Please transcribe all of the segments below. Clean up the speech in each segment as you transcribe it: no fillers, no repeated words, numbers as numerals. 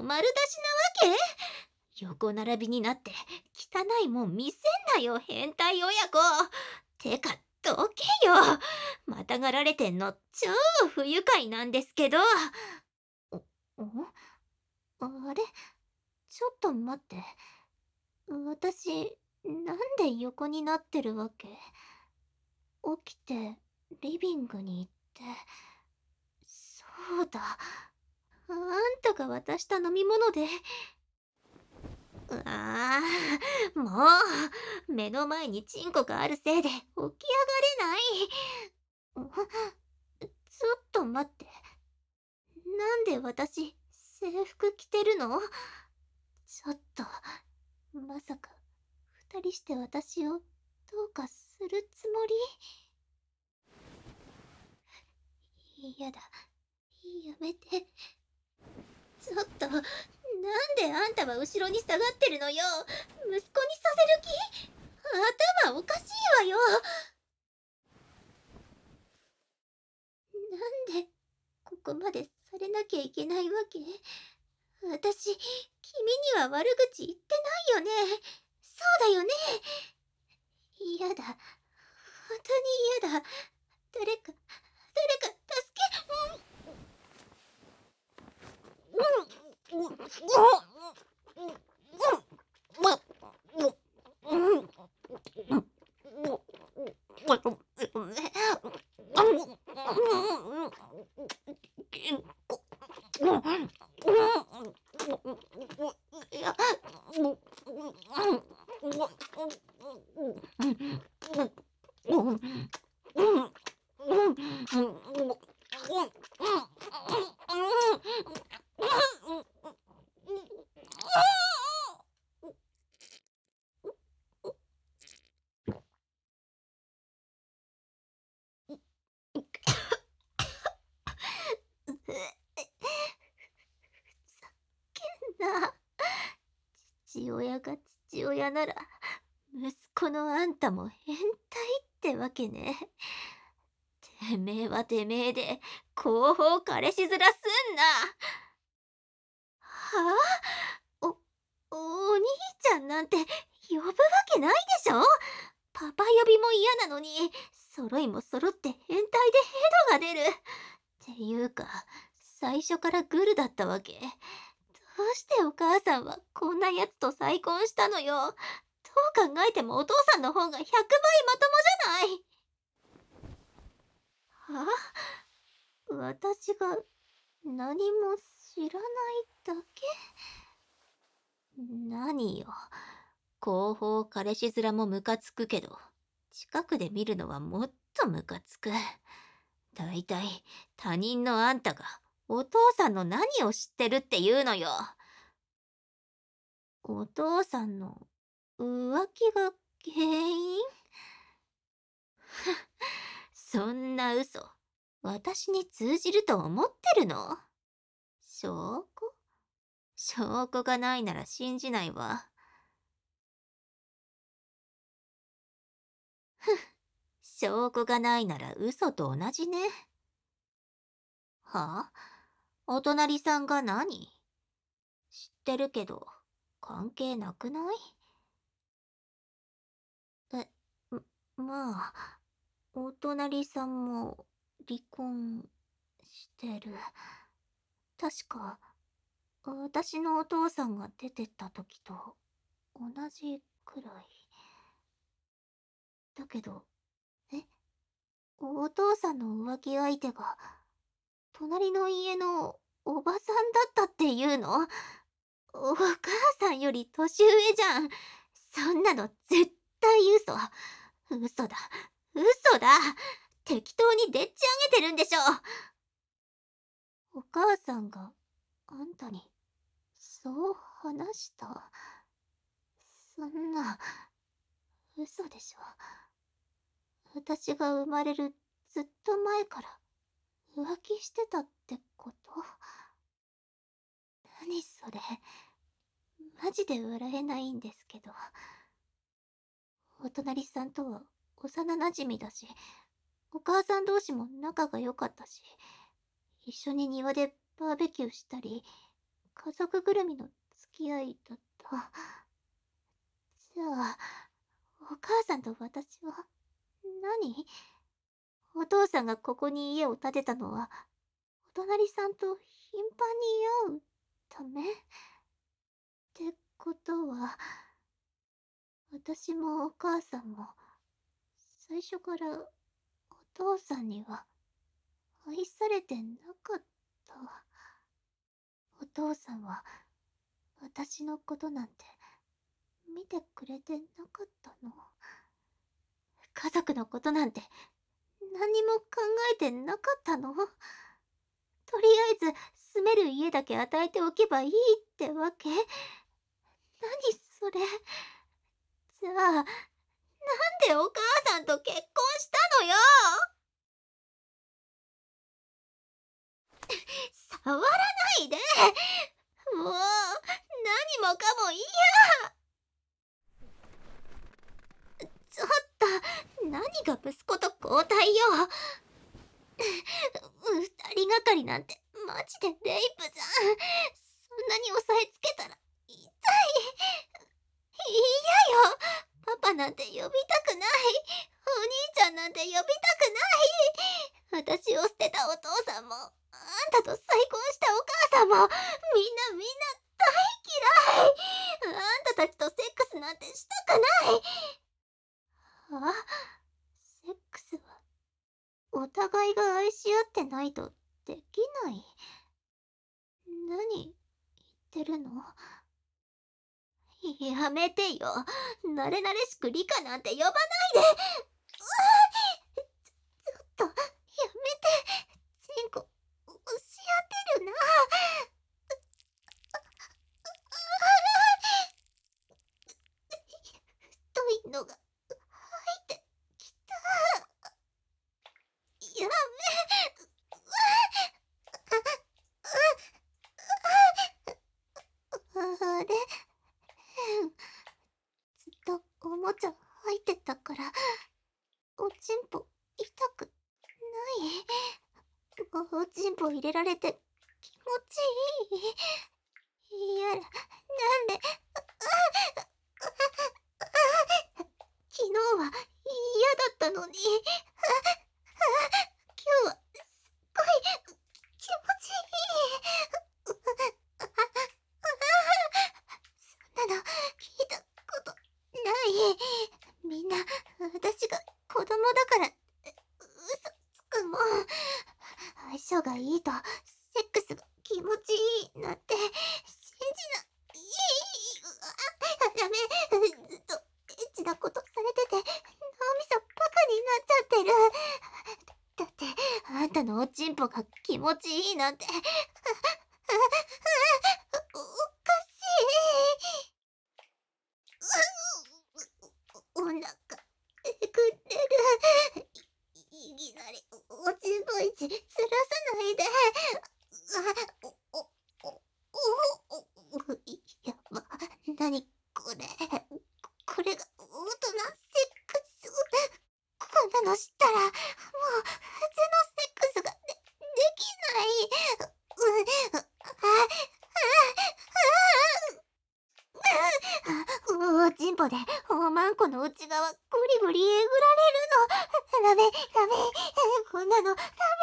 丸出しなわけ？横並びになって汚いもん見せんなよ、変態親子。てか、どけよ。またがられてんの超不愉快なんですけど。お、あれ、ちょっと待って。私、なんで横になってるわけ？起きて、リビングに行って。そうだ。あんたが渡した飲み物で。ああ、もう、目の前にチンコがあるせいで起き上がれない。ちょっと待って。なんで私、制服着てるの？ちょっと、まさか、二人して私をどうかするつもり？嫌だ。やめて。ちょっと、なんであんたは後ろに下がってるのよ。息子にさせる気？頭おかしいわよ。なんで、ここまでされなきゃいけないわけ？私、君には悪口言ってないよね。そうだよね。嫌だ。本当に嫌だ。誰か、誰か助けな。父親が父親なら、息子のあんたも変態ってわけね。てめえはてめえで、後方彼氏面すんな。はあ？お兄ちゃんなんて呼ぶわけないでしょ。パパ呼びも嫌なのに、揃いも揃って変態でヘドが出る。っていうか、最初からグルだったわけ？どうしてお母さんはこんなやつと再婚したのよ。どう考えてもお父さんの方が100倍まともじゃない。はあ？私が何も知らないだけ？何よ。後方彼氏面もムカつくけど、近くで見るのはもっとムカつく。だいたい他人のあんたがお父さんの何を知ってるっていうのよ。お父さんの浮気が原因？そんな嘘、私に通じると思ってるの？証拠？証拠がないなら信じないわ。証拠がないなら嘘と同じね。はあ？お隣さんが何？知ってるけど、関係なくない？え、まあ、お隣さんも離婚してる。確か、私のお父さんが出てった時と同じくらい。だけど、え、お父さんの浮気相手が、隣の家のおばさんだったっていうの？お母さんより年上じゃん。そんなの絶対嘘。嘘だ。嘘だ。適当にでっち上げてるんでしょ。お母さんがあんたにそう話した？そんな嘘でしょ。私が生まれるずっと前から浮気してたってこと？何それ。マジで笑えないんですけど。お隣さんとは幼馴染だし、お母さん同士も仲が良かったし、一緒に庭でバーベキューしたり、 家族ぐるみの付き合いだった。じゃあ、お母さんと私は、何？お父さんがここに家を建てたのは、お隣さんと頻繁に会うためってことは、私もお母さんも、最初からお父さんには愛されてなかった。お父さんは、私のことなんて、見てくれてなかったの。家族のことなんて、何も考えてなかったの。とりあえず、住める家だけ与えておけばいいってわけ？何それ。じゃあ、なんでお母さんと結婚したのよ。触らないで。もう、何もかも嫌。ちょっと、何が息子と交代よ。二人がかりなんて、マジでレイプじゃん。そんなに押さえつけたら、痛い。嫌よ。パパなんて呼びたくない。お兄ちゃんなんて呼びたくない。私を捨てたお父さんも、あんたと再婚したお母さんも、みんな大嫌い。あんたたちとセックスなんてしたくない。あ、セックスは、お互いが愛し合ってないとできない。何言ってるの？やめてよ。慣れ慣れしくリカなんて呼ばないで。ちょっと、やめて。チンコ、押し当てるな。太いのが入ってきた。やあれ、ずっとおもちゃ入ってたから、おちんぽ痛くない。おちんぽ入れられて気持ちいい。いや、なんで、昨日は嫌だったのに、今日はすっごい気持ちいい。そんなの聞いたことない。みんな、私が子供だから嘘つくもん。相性がいいとセックスが気持ちいいなんて信じない。ダメ。ずっとエッチなことされてて脳みそバカになっちゃってる。だってあんたのおちんぽが気持ちいいなんておかしい。お腹えぐってる。いきなりおちんぽいちずらさないで。やば、なにこれ。これが大人セックス。こんなの知ったらもう普通のセックスができない。おちんぽでおまんこの内側ゴリゴリえぐられるの。ダメダメ。こんなのダメ。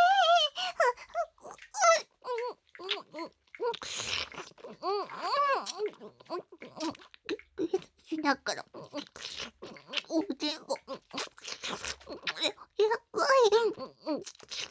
だからおちんぽやばい。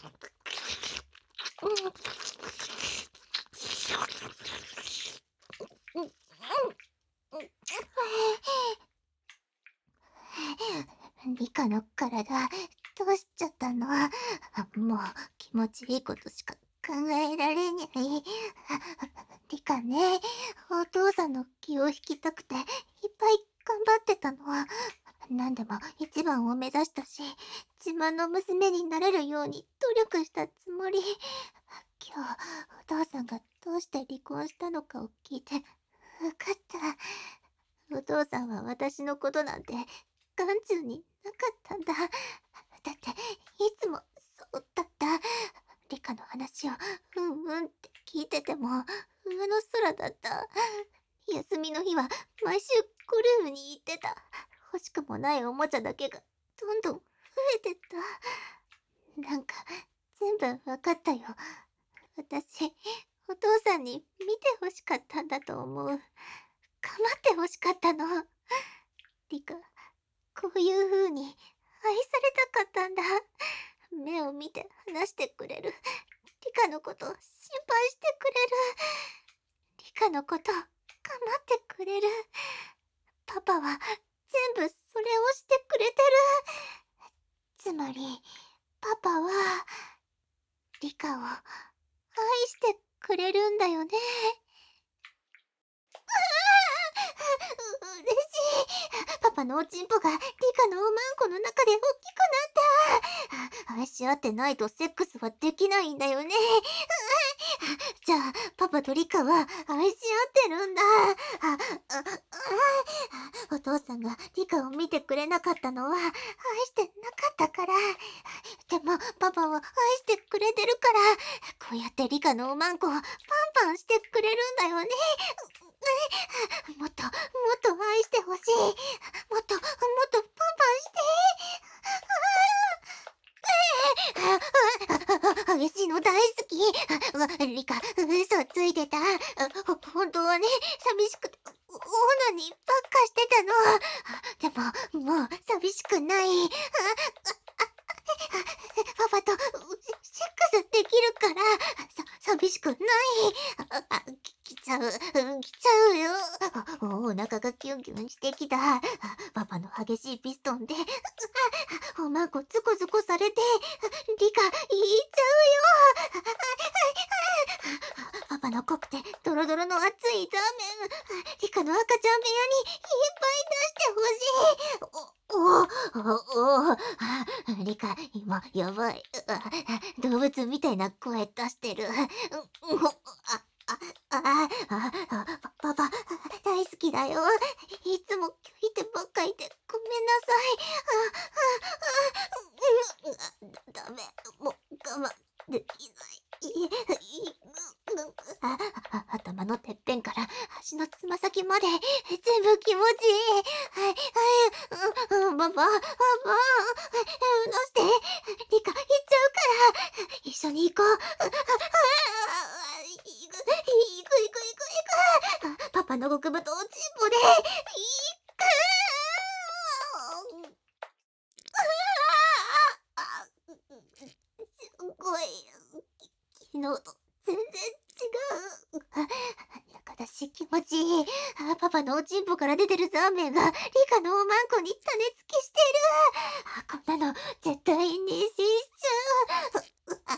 リカの体どうしちゃったの？もう気持ちいいことしか考えられにゃい。リカね、お父さんの気を引きたくていっぱい頑張ってたの。何でも一番を目指したし、自慢の娘になれるように努力したつもり。今日お父さんがどうして離婚したのかを聞いて分かった。お父さんは私のことなんて眼中になかったんだ。だっていつもそうだった。リカの話をうんうんって聞いてても浮庭の空だった。休みの日は毎週ゴルフに行ってた。欲しくもないおもちゃだけがどんどん増えてった。なんか全部わかったよ。私、お父さんに見て欲しかったんだと思う。構って欲しかったの。リカ、こういう風に愛されたかったんだ。目を見て話してくれる。リカのこと心配してくれる。リカのこと構ってくれる。パパは全部それをしてくれてる。つまり、パパは、リカを愛してくれるんだよね。嬉しい。パパのおちんぽがリカのおまんこの中で大きくなった。愛し合ってないとセックスはできないんだよね。じゃあ、パパとリカは愛し合ってるんだ。お父さんがリカを見てくれなかったのは愛してなかったから。でも、パパは愛してくれてるから、こうやってリカのおまんこをパンパンしてくれるんだよね。もっと、もっと愛してほしい。もっと、もっとパンパンして。激しいの大好き。リカ、嘘ついてた。本当はね、寂しくて、オナニーばっかしてたの。でも、もう寂しくない。パパとセックスできるから、寂しくない。来ちゃう、来ちゃうよ。お腹がキュンキュンしてきた。パパの激しいピストンで、おまんこズコズコされて、リカ、言っちゃうよ。パパの濃くてドロドロの熱いザーメン、リカの赤ちゃん部屋にいっぱい出してほしい。リカ、今、やばい。動物みたいな声出してる。パパ、大好きだよ。いつも拒否ってばっかりでごめんなさい。ダメ、もう我慢できない。頭のてっぺんから足のつま先まで全部気持ちいい。はい、パパ、どうしてリカ行っちゃうから一緒に行こう。行く。パパの極太おちんぽで行く。すごい。昨日と全然違う。中だし気持ちいい。パパのおちんぽから出てるザーメンがリカのおまんこに種付けしてる。こんなの絶対にしちゃう。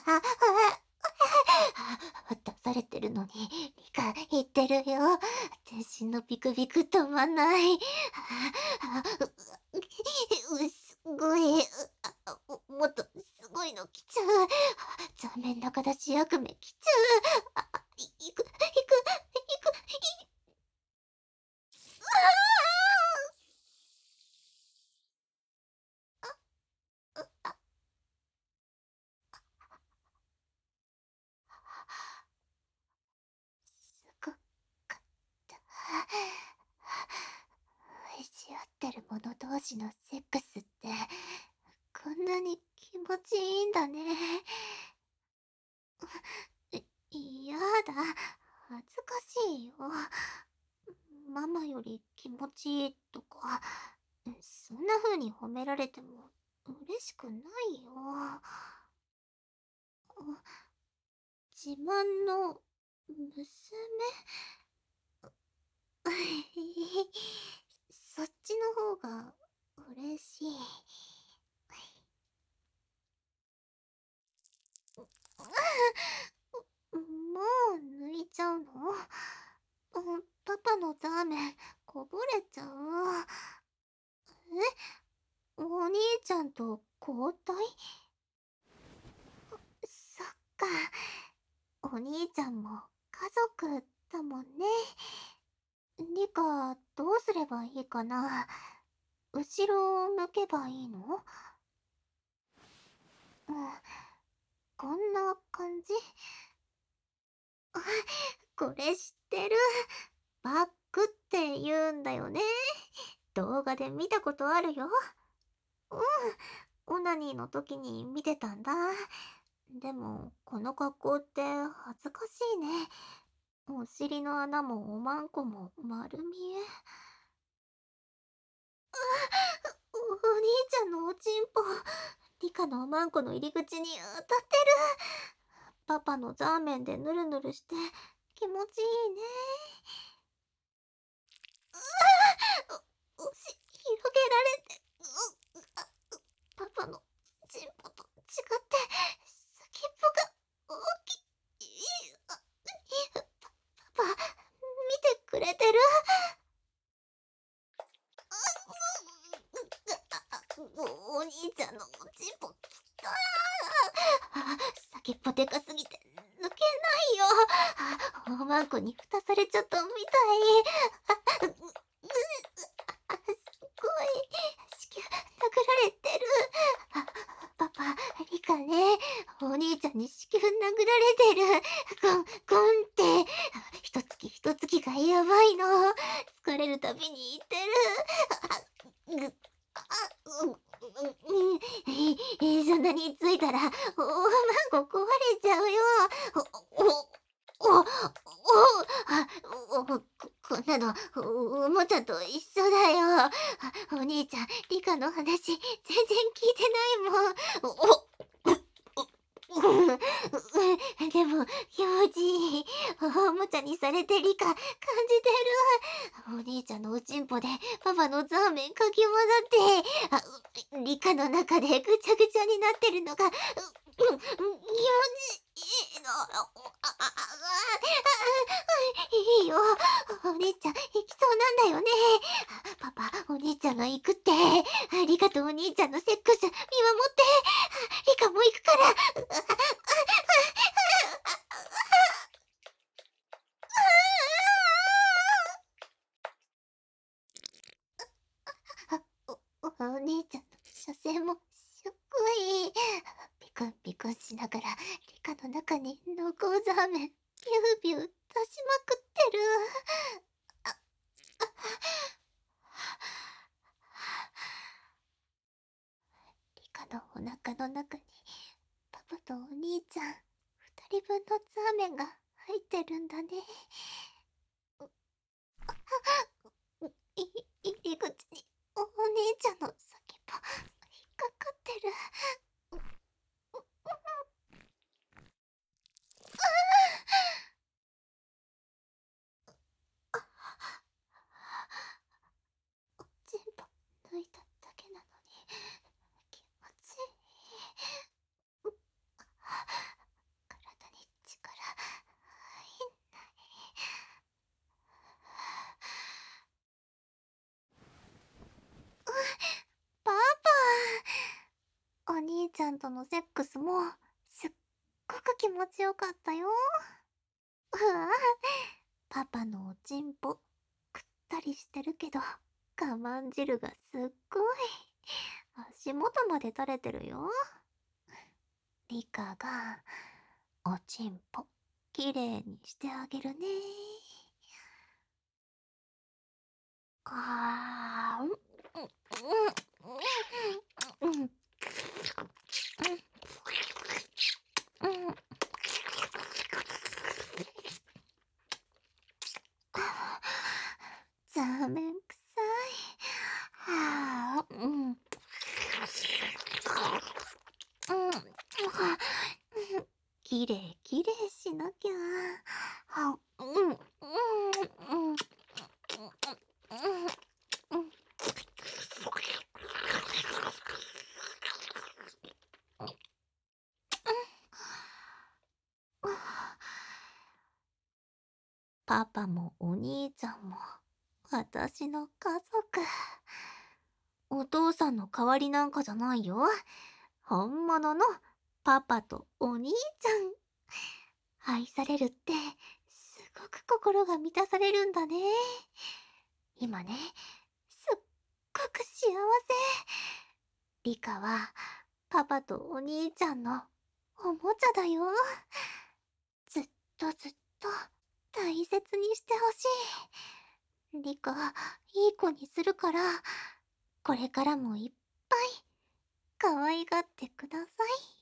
出されてるのにリカ言ってるよ。全身のビクビク止まんない。すごい。もっとすごいの来ちゃう。残面中出し悪夢来ちゃう。行く。すごかった。愛し合ってる者同士のセックスってこんなに気持ちいいんだね。やだ、恥ずかしいよ。ママより気持ちいいとか、そんな風に褒められても嬉しくないよ。自慢の娘。そっちの方が嬉しい。もう抜いちゃうの？パパのザーメンこぼれちゃう。お兄ちゃんと交代？そっか。お兄ちゃんも家族だもんね。リカ、どうすればいいかな。後ろを向けばいいの？こんな感じ？ これ知ってる？バックって言うんだよね。動画で見たことあるよ。うん、オナニーの時に見てたんだ。でも、この格好って恥ずかしいね。お尻の穴もおまんこも丸見え。お兄ちゃんのおちんぽ、リカのおまんこの入り口に当たってる。パパのザーメンでヌルヌルして気持ちいいね。広げられて、パパのチンポと違って先っぽが大きい。パパ、見てくれてる？お兄ちゃんのおちんぽきたー。先っぽでかすぎて抜けないよ。おまんこに蓋されちゃったみたい。すっごい子宮殴られてる。パパ、リカね、お兄ちゃんに子宮殴られてる。ゴンって、一月一月がやばいの。疲れるたびに言ってる。ぐそんなについたら、おまんこ壊れちゃうよ。お、お、お、お、こんなの、おもちゃと一緒だよ。お兄ちゃん、リカの話、全然聞いてないもん。でも、気持ちいい。おもちゃにされてリカ、感じてる。お兄ちゃんのおちんぽで、パパのザーメンかき混ざって、リカの中でぐちゃぐちゃになってるのが、気持ちいいの。いいよ。お兄ちゃん、行きそうなんだよね。パパ、お兄ちゃんが行くって。リカとお兄ちゃんのセックス、見守って。リカも行くから。お兄ちゃんの射精もすっごい。ピクンピクンしながらリカの中に濃厚ザーメンビュービュー出しまくってる。リカのお腹の中にパパとお兄ちゃん二人分のザーメンが入ってるんだね。入り口にお兄ちゃんの先っぽ引っかかってる。全部抜いただけなのに気持ちいい。体に力入んない。パパ、お兄ちゃんとのセックスもすっごく気持ちよかったよ。うわ、パパのおちんぽくったりしてるけど我慢汁がすっごい足元まで垂れてるよ。リカがおちんぽきれいにしてあげるね。あー、うん、うん、うん、うん、うん、ザーメン臭い。はあ、うん、うん、きれいきれいしなきゃ。は、うん、うん、うん、うん、うん、うん。パパもお兄ちゃんも私の家族。お父さんの代わりなんかじゃないよ。本物のパパとお兄ちゃん。愛されるってすごく心が満たされるんだね。今ね、すっごく幸せ。リカはパパとお兄ちゃんのおもちゃだよ。ずっとずっと大切にしてほしい。リカ、いい子にするから、これからもいっぱい可愛がってください。